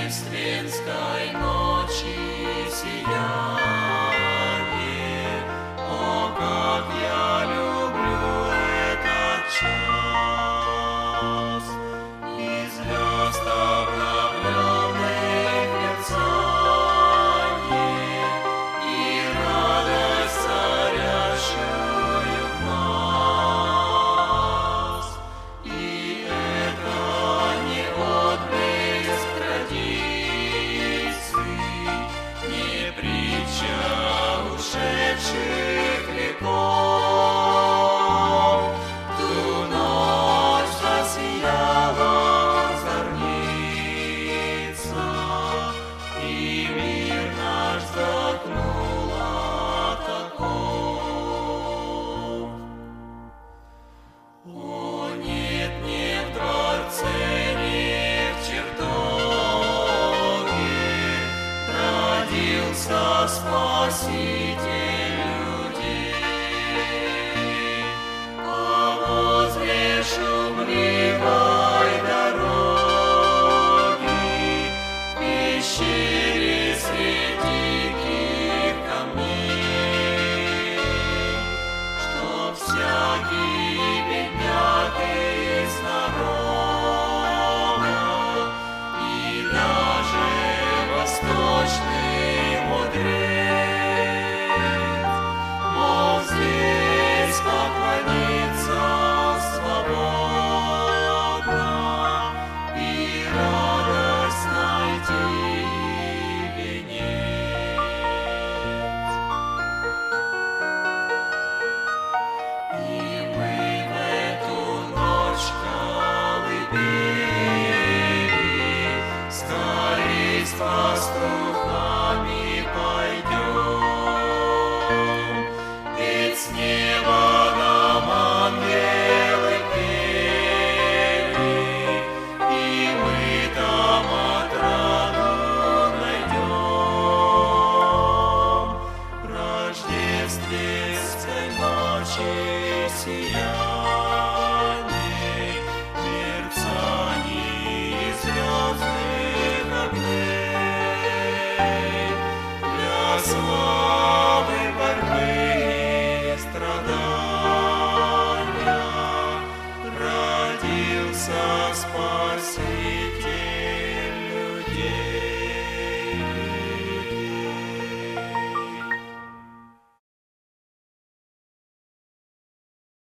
рождественской ночи сияние. О, как я люблю этот час! И звезд обновленных мерцание, и радость, царящую в нас. И это не отблеск традиций, не притча ушедших веков. Ту ночь засияла зорница, и мир наш вздохнула таков. О, нет, не в дворце, не в чертоге родился Спаситель людей, а возле шумливой дороги, в пещере среди диких камней, чтоб всякий бедняк из народа и даже восточный мудрец мог здесь поклониться свободно и радость найти венец. И мы в эту ночь колыбели с таинства